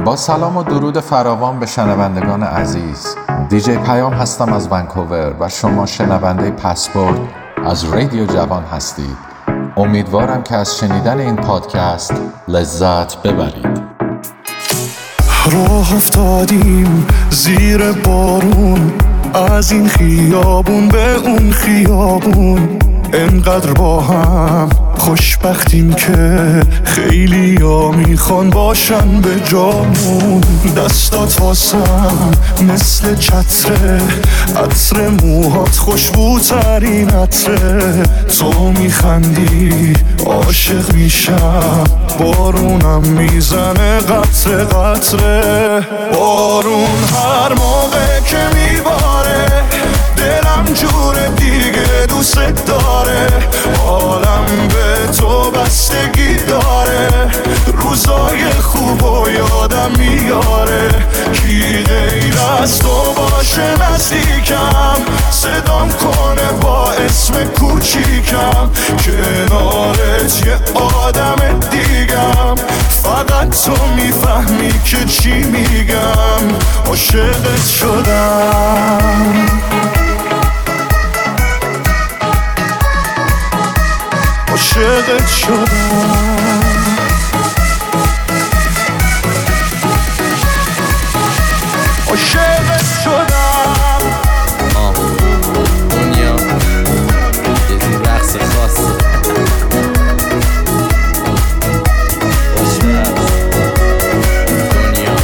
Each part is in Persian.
با سلام و درود فراوان به شنوندگان عزیز، دیجی پیام هستم از ونکوور و شما شنونده پسپورت از رادیو جوان هستید. امیدوارم که از شنیدن این پادکست لذت ببرید. راه افتادیم زیر بارون، از این خیابون به اون خیابون، انقدر با هم خوشبختیم که خیلی ها میخوان باشن به جامون. دستات واسم مثل چتره، عطر موهات خوشبوترین عطره. تو میخندی عاشق میشم، بارونم میزنه قطره قطره. بارون هر موقع که میباره دلم جور دیگه دوست داره، حالم به تو بستگی داره، روزای خوب و یادم میاره. کی غیر از تو باشه نزدیکم، صدام کنه با اسم کوچیکم، کنارت یه آدم دیگم، فقط تو میفهمی که چی میگم. عاشقت شدم، عاشقت شدم، عاشقت شدم. دنیا یه رقص خاصه، دنیا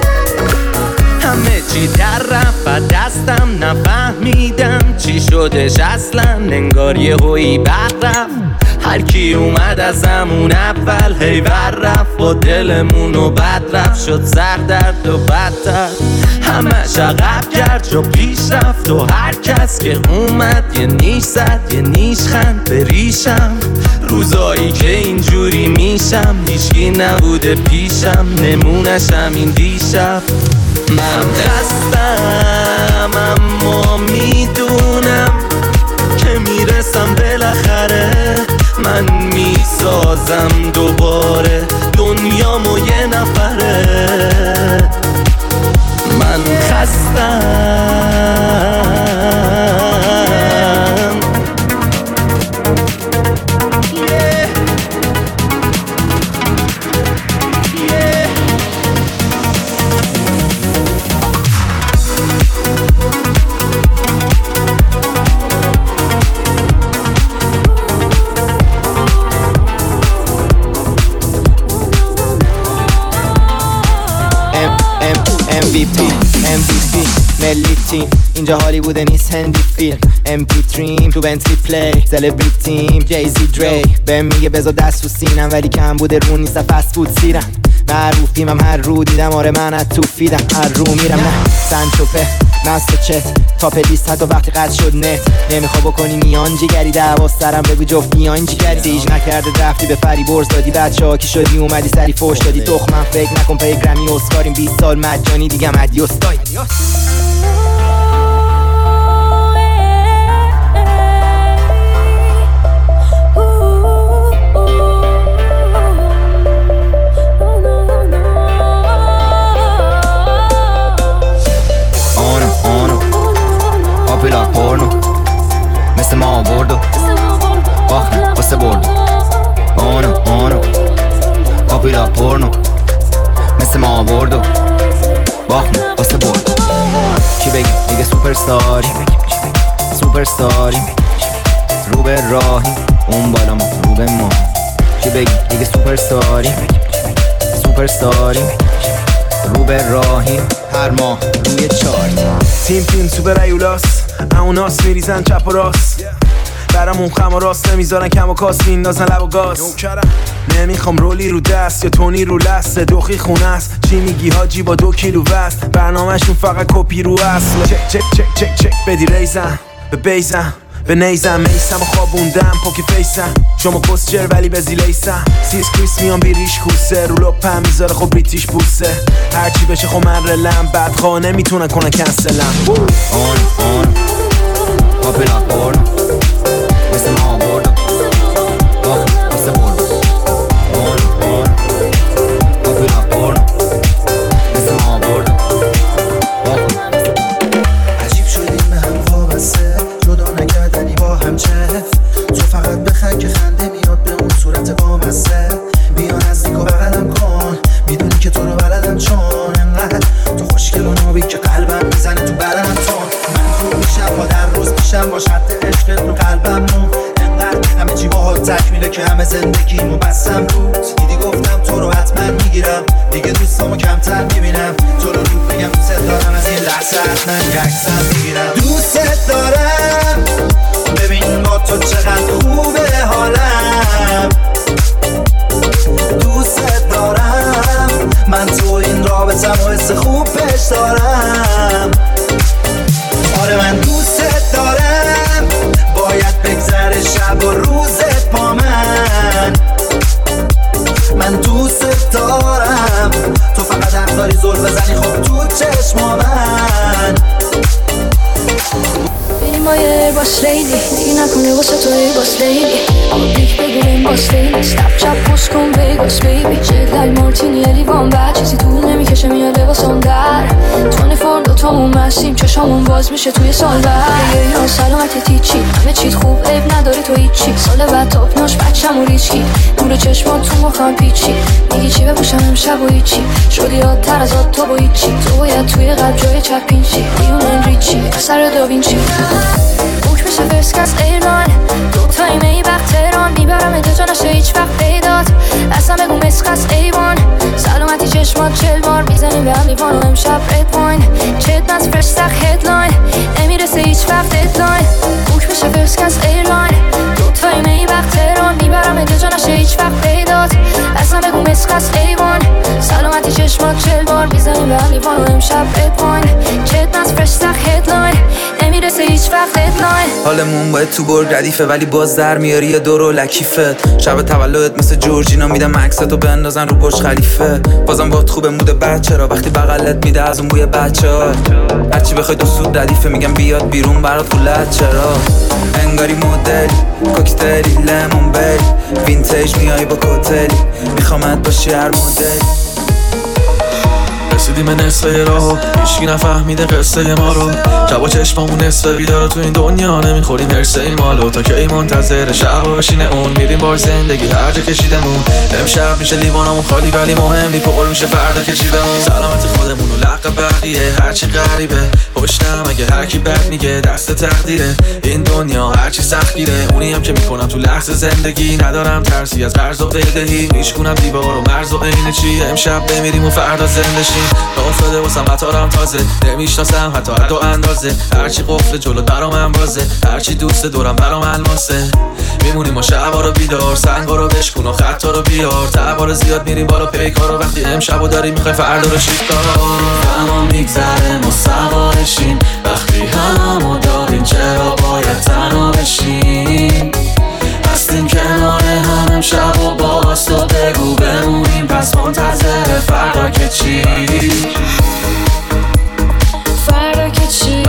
همه چی در رفت و دستم نفهمیدم چی شدش اصلا، انگار یه هویی بر رفت. هر کی اومد از همون اول هیور رفت، با دلمونو بد رفت، شد سر درد و بدتر. همش عقب کرد جو پیش رفت و هر کس که اومد یه نیش زد یه نیش خند به ریشم. روزایی که اینجوری میشم هیچکی نبوده پیشم، نمونشم این دیشب. من خستم اما میدونم که میرسم بالاخره، من میسازم دوباره دنیامو یه نفره. من خستم MVP ملی تیم، اینجا هالیوود نیست هندی فیلم. MP3 تو بنتلی پلی، سلبریتیم جیزی دری بهم میگه بذار دست تو سینم، ولی کم بوده رو نیست فست فود سیرم. معروفیم هم هر رو دیدم، آره من از تو فیدم، هر رو میرم نه سنچوپه مست چت تاپ لیست. حتی وقتی قد شد نت نمیخوا بکنی میان جگری، دعوا سرم بگو جفت میان چیگری. سیج نکرده رفتی به فری برز دادی، بچه ها کی شدی اومدی سری فوش دادی. تخمم فکر نکن پی گرمی اسکاریم، 20 سال مجانی دیگم ادیوس دای. پاپیلار پورنو مثل ما آوردو باخنه واسه بردو. آنو پاپیلار پورنو مثل ما آوردو باخنه واسه بردو. چی بگیم دیگه سوپرستاری، سوپرستاری رو به راهی، اون بالا ما رو به ما. چی بگیم دیگه سوپرستاری، سوپرستاری رو به راهی، هر ماه روی چاری. تیم سوپر ایولاس، اوناس میریزن چپ و راست، برامون خم و راست نمیذارن کم و کاس، میندازن لب و گاز. نمیخوام رولی رو دست یا تونی رو لسته، دوخی خونه است. چی میگی حاجی با 2 کیلو وزن، برنامهشون فقط کپی رو اصله. چک چک چک چک چک بدی ریزم به بیزم به نیزم، میسم و خوابوندم پوکی فیسم. شما کسچر ولی به زیلیسم، سیس کریس میان بیریش کوسه، رو لپم میذاره خب بریتیش بوسه. هرچی بشه خب من رلم، بدخواه نمیتونن کنن کنسلم. آن پاپیلار پورنو مثل ما آوردو باخنه واسه بردو. پاپیلار پورنو که همه زندگیمو بستم روت. دیدی گفتم تو رو حتما میگیرم، دیگه دوستامو کمتر میبینم. تو رو رود بگم دوست دارم، از این لحظه حتما یه عکسم میگیرم. دوست دارم ببین با تو چقدر خوبه حالم. دوست دارم من تو این رابطم و حس خوب پیش دارم. آره من دوست دارم، باید بگذره شب و روزت با من دوست دارم. تو فقط حق داری زل بزنی خب تو چشما من. بریم با یه باس لیلی، دیگه نکنه واسه تو ای باس لیلی. اما بیک بگیریم باس لیلی، ستپ چپ پوست کن ویگاس بیبی. جدل مارتینی لیوان بعد چیزی طول نمیکشه میاد لباسم در. 24 دوتامون مستیم چشامون باز میشه توی سال بعد. یا سلامتی تیچی همه چیت خوب عیب نداری تو هیچی. سال بعد تاپناش بچم و ریچکی نور چشمات تو مخم پیچی. میگی چی بپوشم امشب و هیچی شدی یادتر از آد تو با هیچی. تو باید توی قلب جای چپینچی لیونل ریچی سر داوینچی. بوک میشه فرسکس ایرلاین دوتایی میبخت تهران. میبرم اینجا نشه هیچ وقت پیدات اصلا بگو مسخص ایوان. سلامتی چشمات 40 بار میزنیم به هم لیوان و امشب رد واین. چت نز فرش سخ هدلاین نمیرسه هیچ وقت ددلاین. بوک میشه فرسکس ایرلاین دوتایی میبخت تهران. میبرم اینجا نشه هیچ وقت پیدات اصلا بگو مسخص ایوان. سلامتی چشمات 40 بار میزنیم به هم لیوان و امشب رد واین. چت نز فرش سخ هدلاین نمیرسه هیچ وقت ددلاین. حالمون باید تو برگ ردیفه ولی باز در میاری یه دورو لکیفت. شب تولدت مثل جورجینا میدم عکستو بندازن رو برج خلیفه. بازم باهات خوبه موده بد چرا وقتی بغلت میده از اون بوی بچه‌ها. هرچی بخوای دو سود ردیفه میگم بیاد بیرون برات فولت چرا. انگاری مدلی کوکتلی لیمون بری وینتیج میای با کوتلی میخوامت باشی هر مدلی. رسیدیم نصفه راهو هیچکی نفهمیده قصه ما رو. جوا چشمامون نصفه بیدارو تو این دنیا نمیخوریم هرسه این مالو. تا که ای منتظر شب و بشینه اون میریم بار زندگی هر جا کشیدمون. امشب میشه لیوانمون خالی ولی مهم نی پر میشه فردا کشیدمون. سلامت خودمون و لق بقیه هرچی غریبه پشتم اگه هرکی بد میگه دست تقدیره. این دنیا هرچی سخت گیره اونی هم که میکنم تو لحظه زندگی. ندارم ترسی از قرض و بدهی میشکنم دیوار و مرز و عین چی. امشب بمیریم و فردا زنده شیم. افتاده واسم قطارم تازه نمیشناسم حتی حد و اندازه. هرچی قفل جلو برام انبازه هرچی دوست دورم برام الماسه. میمونیم و شبا رو بیدار سنگا رو بشکن و خطا رو بیار. تبار زیاد میریم بالا پیکارو وقتی امشبو داریم میخوای فردا رو شیکار. زمان میگذره ما سوارشیم وقتی هممو داریم چرا باید تنها بشیم. هستیم کنار هم امشب و باز تو بگو بمونیم پس منتظر فردا که چی. فردا که چی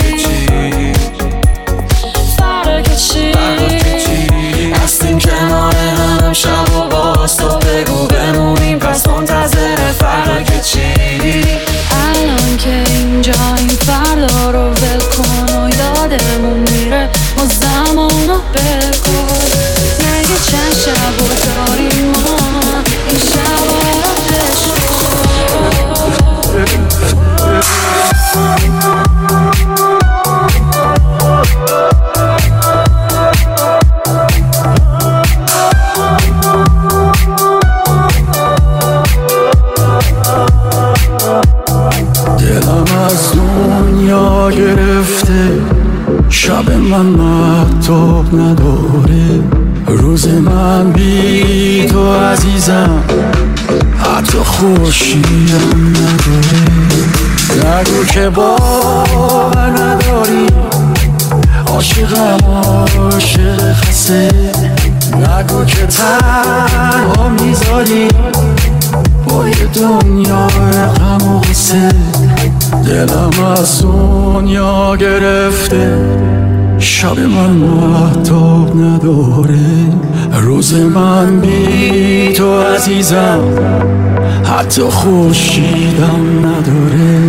فردا که چی هستیم کنار هم امشب و باز تو بگو بمونیم پس منتظر فردا که چی. الان که اینجاییم فردا رو ول کن و یادمون میره ما زمانو بکن. نگه چند شب و داریم ما این شب رو دلم از دنیا گرفته شب من مهتاب نداره. روز من بی تو عزیزم حتی خورشیدم نداره. نگو که باور نداری عاشقم عاشق خسته. نگو که تنها میذاری با یه دنیا غم و غصه. دلم از دنیا گرفته شب من مهتاب نداره. روز من بی تو عزیزم حتی خورشیدم نداره.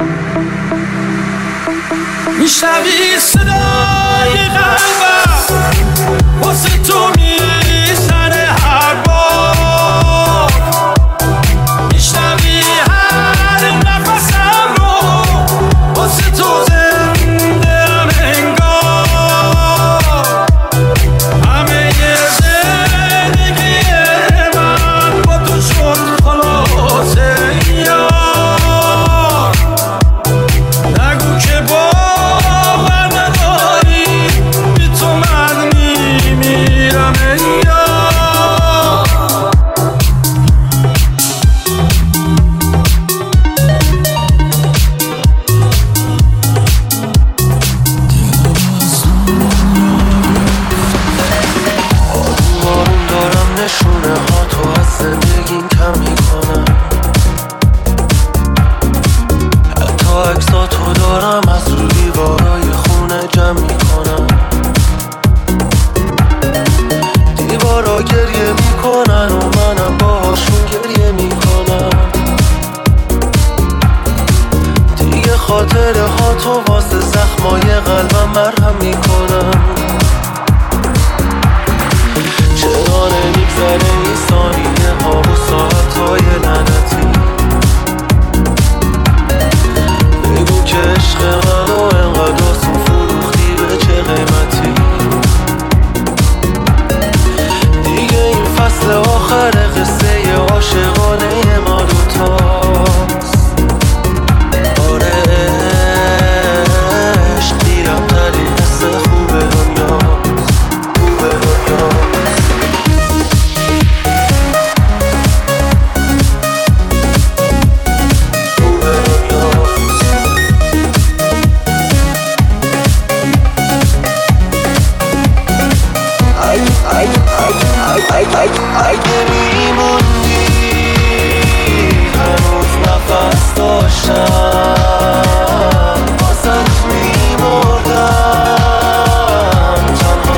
میشنوی صدای قلبم واسه تو میزنه هر بار. میشنوی هر نفسم رو واسه تو زنده‌ام انگار. همه زندگی دارم از رو دیوارای خونه جمع میکنم. دیوارا گریه میکنن و منم باهاشون گریه میکنم. دیگه خاطره ها تو واسه زخمای قلبم مرهم میکنم. چرا نمیگذره این ثانیه ها و ساعت های لعنتی؟ بگو که عشق منو انقدر آسون فروختی به چه قیمتی؟ دیگه این فصل آخر قصه عاشقانه ما دوتاست. آره عشق دیرم ترین حس خوب دنیاست، خوب دنیاست. اگه میموندی هنوز نفس داشتم، واسه میمردم تنها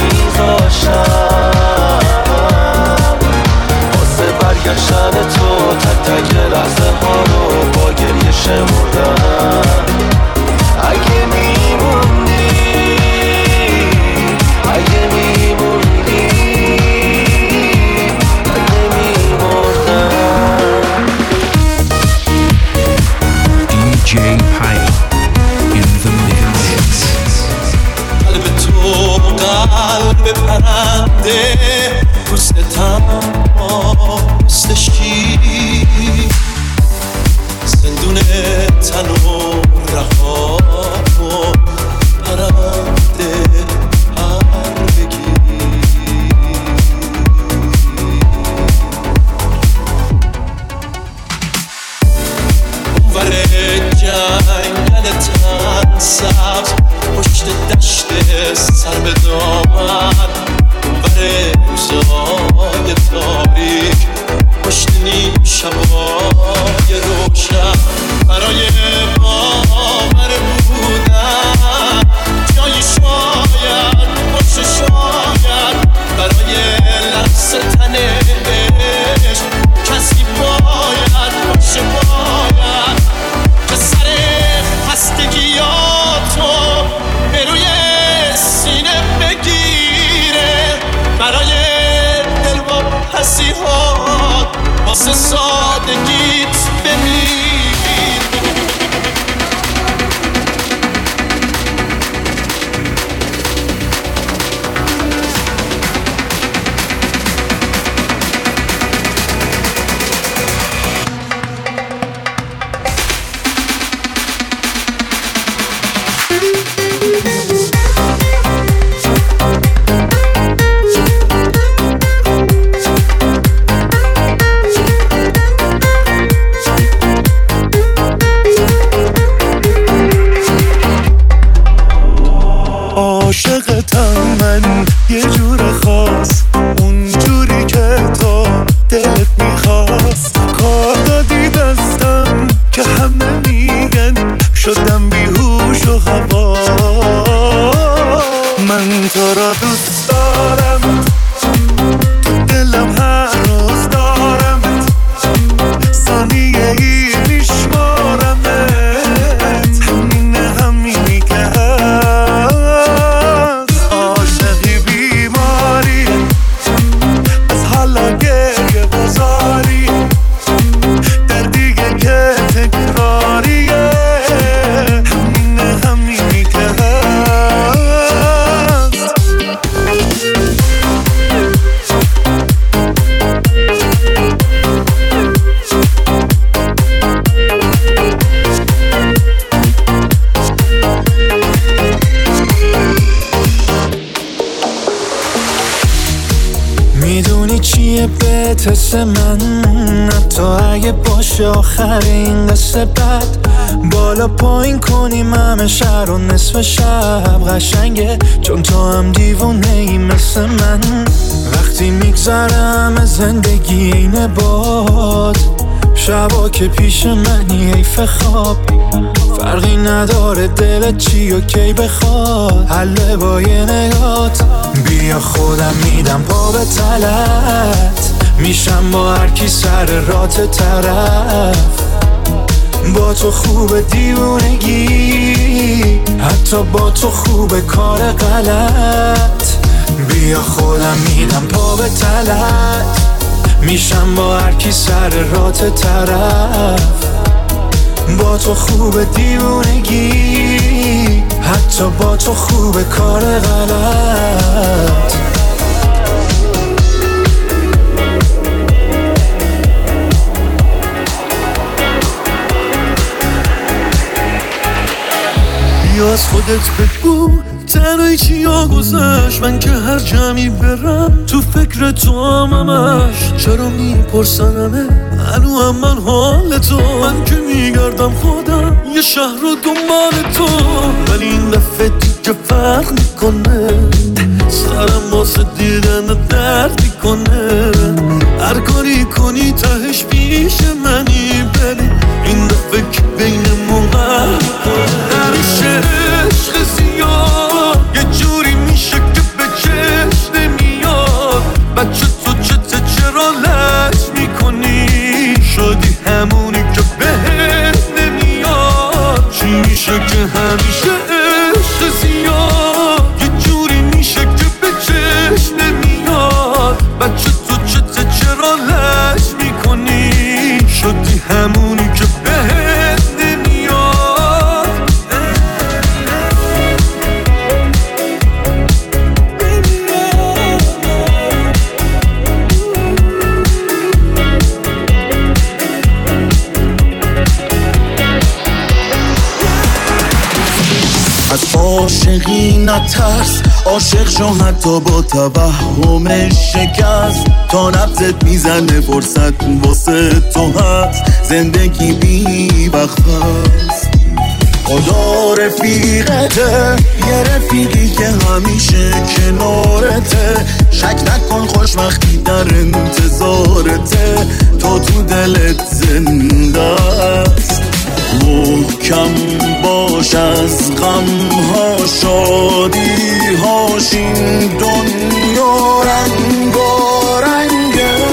نمیذاشتم. واسه برگشتن تو تک تک لحظه ها رو با گریه شمردم. اگه میموندی، اگه میموندی، اگه میمردم. DJ Payam in the mix. قلب تو قلب پرنده، دوستم مثل شیر، زندون تن و رها و پرنده پر بگیر. اونور جنگل تن سبز، پشت دشت سر به دامن، اونور روزای تاریک، پشت نیم شبای روشن. برای باور بودن جایی شاید باشه، شاید برای لمس تن عشق کسی باید باشه، باید که سر خستگیاتو به روی سینه بگیره. برای دل و حسیحات واسه سادگیت بمیر. عاشقتم من یه جور خاص، اون جوری که تو دلت میخواست. کار دادی دستم که همه میگن شدم بیهوش و هوا. من تو را دوست دارم، تو دلم هر روز دارم، ثانیه ای میشمارمت. همینی که هست، عاشقی بیماری، از حالا گریه بزاری، دردیه که تکراریه. همینی که هست. میدونی چیه بهت من، حتی اگه باشه آخر این قصه بد، بالا پایین کنیم همه شهر و نصف شب قشنگه، چون تو هم دیوونه ای مثل من. وقتی میگذرم زندگی اینه باد، شبا که پیش منی حیف خواب، فرقی نداره دلت چی و کی بخواد، حله با یه نگات. بیا خودم میدم پا به تلت، میشم با هر کی سر رات طرف. با تو خوب دیوونگی، حتی با تو خوب کار غلط. بیا خودم میدم پا به تلت، میشم با هر کی سر رات طرف. با تو خوب دیوونگی، حتی با تو خوب کار غلط. بیا از خودت بگو تنهایی چیا گذشت، من که هر جمعی برم تو فکر تو همش. چرا میپرسنمه هنو هم من حال تو، من که میگردم خودم یه شهر رو دنبال تو. ولی این دفعه دیگه فرق میکنه، سرم واسه دیدن درد میکنه. هر کاری کنی تهش پیش منی، بلی این دفعه که بینمون قرار میکنه. همیشه عشق زیاد یه جوری میشه که به چشم نمیاد. بچه تو چرا لج میکنی، شدی همونی که بهت نمیاد. چی میشه که همیشه عشق زیاد یه جوری میشه که به چشم نمیاد. بچه تو چرا لج میکنی، شدی همونی که بهت نمیاد. از عاشقی نترس، عاشق شو حتی با توهم شکست. تا نبضت میزنه فرصت واسه تو هست، زندگی بی وقت هست. خدا رفیقته، یه رفیقی که همیشه کنارته. شک نکن خوشبختی در انتظارته، تو دلت زنده است. محکم باش از غمها شادی هاش، این دنیا رنگارنگه.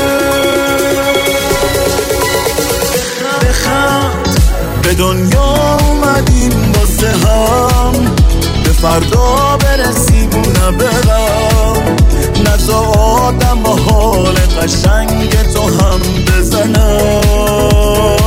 بخند به دنیا اومدیم واسه هم، به فردا برسیم نه به غم. نزا آدم با حال قشنگ تو هم بزنم.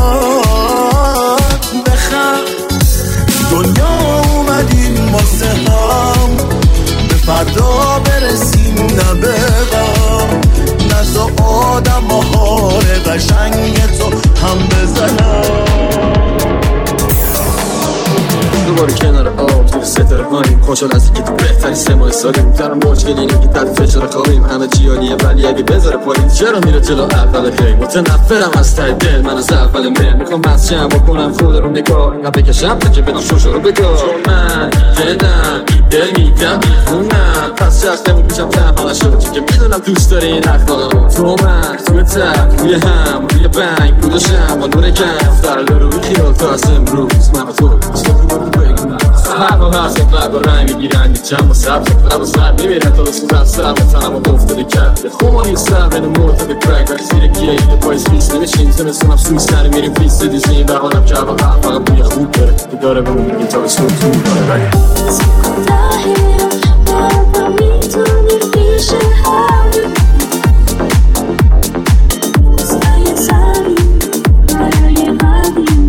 دنیا اومدیم واسه هم، به فردا برسیم نه به غم. نزا آدم با حال قشنگ تو هم بزنم. دوباره کنار آب زیر ستاره پاییم، خوشحال از اینکه تو بهتری 3 ماه سالیم. دارم مشکلی اینه که تحت فشار خوابیم، همه چیانیه ولی اگه بذاره پایین چرا میره جلو اول خیلی. متنفرم از ته دل، من از اول من میخوام بس جمع بکنم خود رو نگاه، اینقدر بکشم تا که بدون شوشو رو بگاه. چون من دیدم دل میدم میخونم، پس چرخمون پیشم تنها نشد، چون که میدونم دوست داری این اخلاقمو. تو من توی تک روی هم روی بنگ بودشم با نور کف در روی خیال تا از امروز من و تو هوا هست و رنگ میگیرن چند با سبز و سر میمیرن تا رسول از سر و تنم و افتاده کرده. خومانی سر بین مرتب کرک ولی زیر گیه پای سویس نمیشین زمستونم سویس سر میریم پیس دیزنی و حالم که هوا فقط بوی خوب داره که داره به اون میگه تا بسون تو داره. ولی بابا میتونی پیش هم سایه سری برای قدیم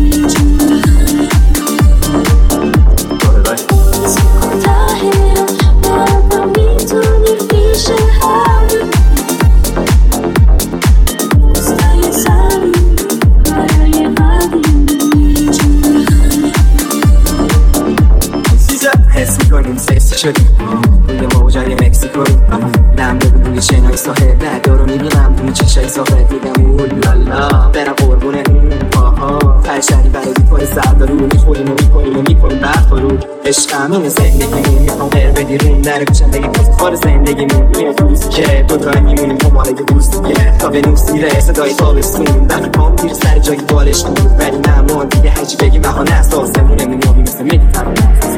شدیم روی موجای مکسیکوی، نم بگو روی چنای ساحل، ندا رو میبینم روی چشای ساحل، میگم اولالا برم قربونه پاها پرشنی برای دیپای سر دارو میخوریم و میکنیم و میکنیم برد فرود. عشقم اینه زندگیمون، میخوام غیر بدی روم در گوشم بگی پس خار زندگیمون. اینه دوست که دوتایی میمونیم دنباله دوست دیگه تا به نوسیره صدای تابستون دم پام میره سر جایی بالش کن. ولی نمان دیگه هرچی بگی بهانه است، آسمونه میمونی مثل مدیترانه.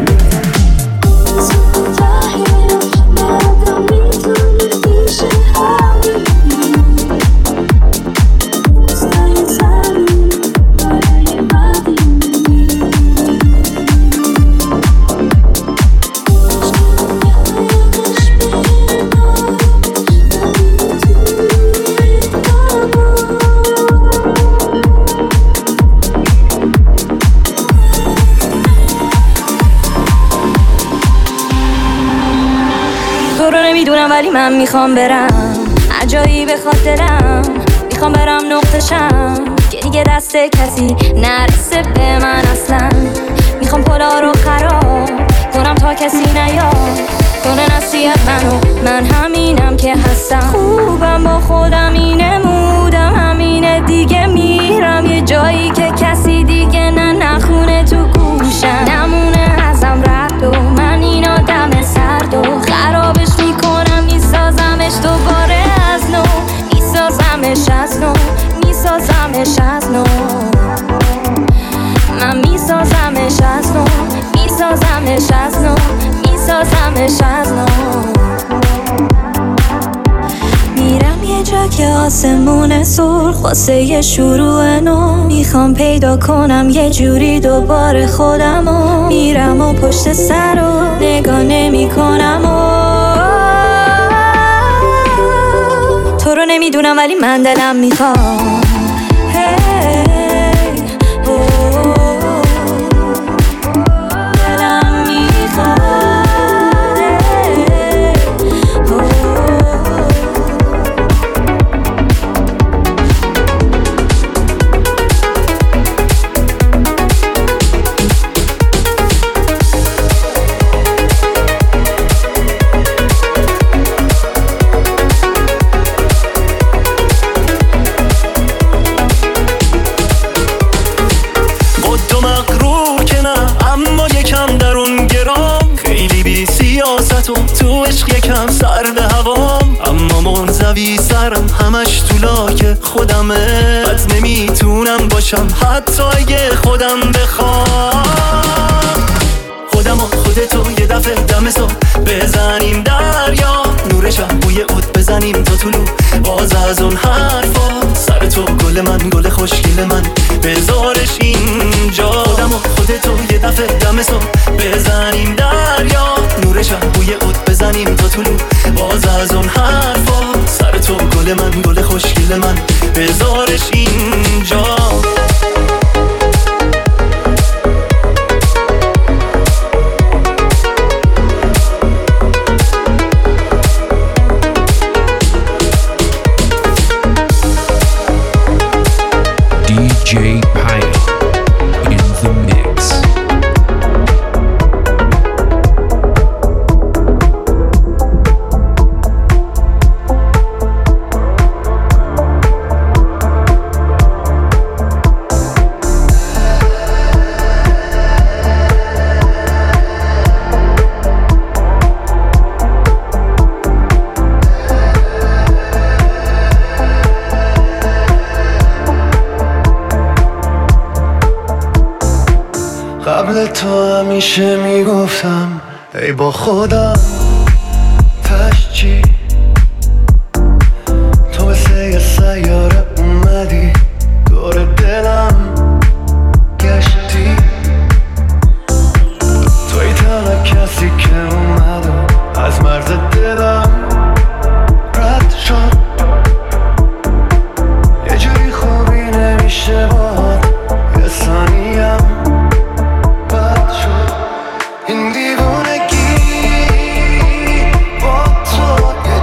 نمیدونم ولی من میخوام برم عجایی به خاطرم، میخوام برم نقطشم که دیگه دست کسی نرسه به من اصلا. میخوام پلا رو خراب کنم تا کسی نیاد کنه نصیحت منو، من همینم که هستم. خوبم با خودم اینه مودم همینه دیگه، میرم یه جایی که کسی دیگه نخونه تو گوشم، نمونه ازم رد و من این آدم سرد و خرابش میکنم، میسازمش دوباره از نو، میسازمش از نو، میسازمش از نو، من میسازمش از نو، میسازمش از نو، میسازمش از نو. میرم یه جا که آسمون سرخ واسه یه شروع نو، میخوام پیدا کنم یه جوری دوباره خودمو، میرم و پشت سر رو نگاه نمی کنم تو رو نمیدونم ولی من دلم میخوام تو عشق یکم سر به هوام، اما منزوی سرم همش تو لاک خودمه، بد نمیتونم باشم حتی اگه خودم بخوام. خودم و خودتو یه دفعه دم صبح بزنیم دریا، نور شب بوی عود بزنیم تا طلوع، باز از اون حرفا سر تو گل من گل خوشگل من بذارش اینجا. خودم و خودتو یه دفعه دم صبح بزنیم دریا، نور شب بوی عود بزنیم تا طلوع، باز از اون حرفا سر تو گل من گل خوشگل من بذارش اینجا. DJ Pyle in the mix. قبل تو همیشه میگفتم ای با خودم تشجی، تو مثل یه سیاره اومدی دور دلم گشتی، توی تنها کسی که اومد و از مرز دلم رد شد، یه جوری خوبی نمیشه باهات یه ثانیم این دیوانگی با تو یه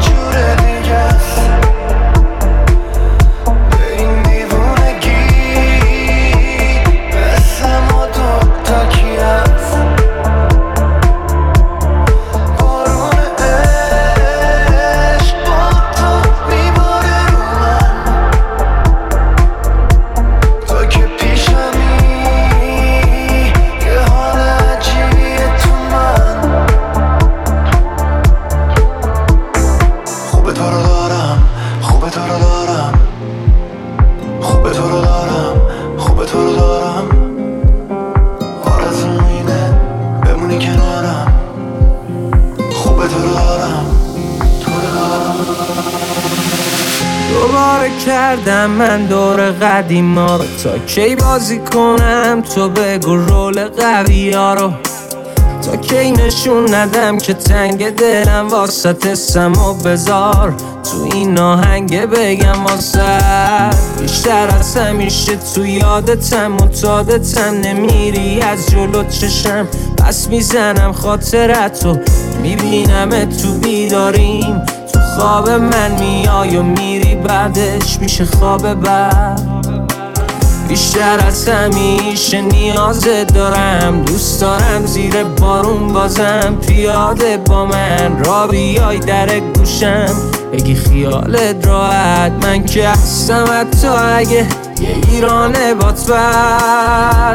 کردم من دور قدیما رو، تا کی بازی کنم تو بگو رول قوی ها رو، تا کی نشون ندم که تنگ دلم واسه سم و بذار تو این آهنگ بگم واسه بیشتر از همیشه تو یادتم متادتم، نمیری از جلو چشم پس میزنم خاطرتو، میبینم تو بیداریم تو خواب من میای و میری بعدش میشه خواب بعد، بیشتر از همیشه نیازت دارم، دوست دارم زیر بارون بازم پیاده با من را بیای در گوشم بگی خیالت راحت، من که هستم حتی اگه یه ایرانه باتبر،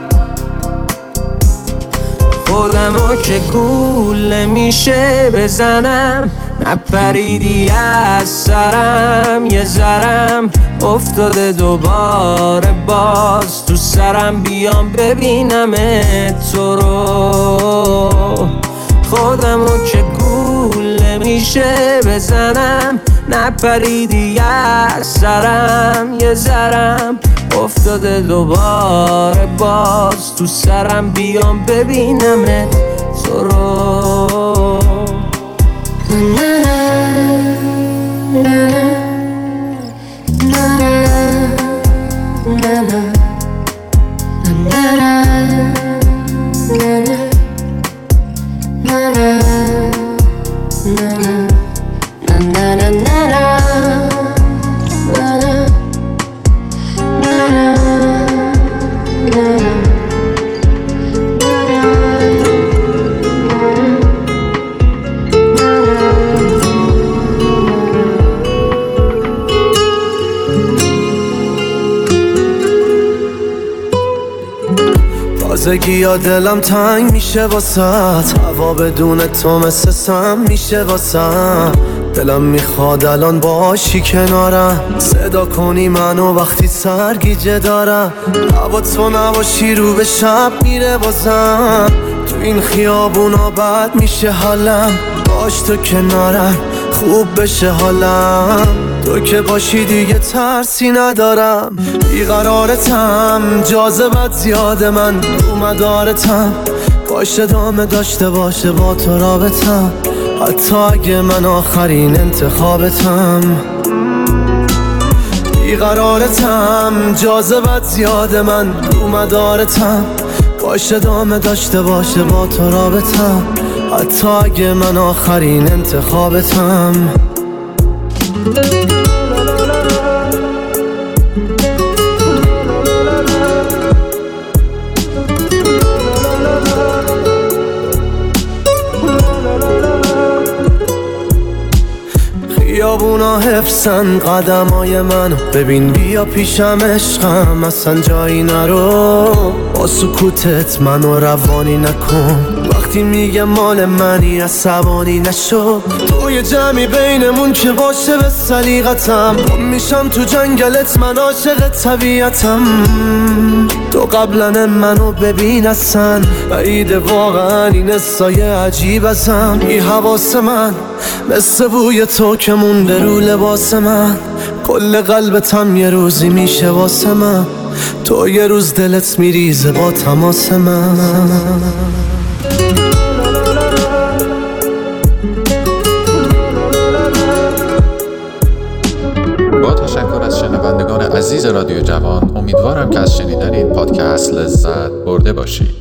خودمو که گول میشه بزنم نپریدی از سرم، یه ذرم افتاده دوباره باز تو سرم، بیام ببینم تو رو، خودمو که گول میشه بزنم نپریدی از سرم، یه ذرم افتاده دوباره باز تو سرم، بیام ببینم تو رو. تازگی یا دلم تنگ میشه واسط، هوا بدون تو مثل سم میشه واسم، دلم میخواد الان باشی کنارم، صدا کنی منو وقتی سرگیجه دارم، هوا تو نباشی رو به شب میره بازم، تو این خیابونا بد میشه حالم، باش تو کنارم خوب بشه حالم، تو که باشی دیگه ترسی ندارم، بیقرارتم جاذبت زیاده من رو مدارتم، کاش ادامه داشته باشه با تو رابطم، حتی اگه من آخرین انتخابتم، بیقرارتم جاذبت زیاده من رو مدارتم، کاش ادامه داشته باشه با تو رابطم، حتی اگه من آخرین انتخابتم. خیابونا حفظن قدمای منو، ببین بیا پیشم عشقم اصلا جایی نرو، با سکوتت منو روانی نکن، وقتی میگه مال منی عصبانی نشو، توی جمعی بینمون که باشه به سلیقتم، میشم تو جنگلت من عاشق طبیعتم، تو قبلا منو ببین اصلا بعید واقعا این سایه عجیب ازم، بی حواس من مثل بوی تو که مونده رو لباس من، کل قلبتم یه روزی میشه واسه من، تو یه روز دلت میریزه با تماس من. با تشکر از شنوندگان عزیز رادیو جوان، امیدوارم که از شنیدن این پادکست لذت برده باشید.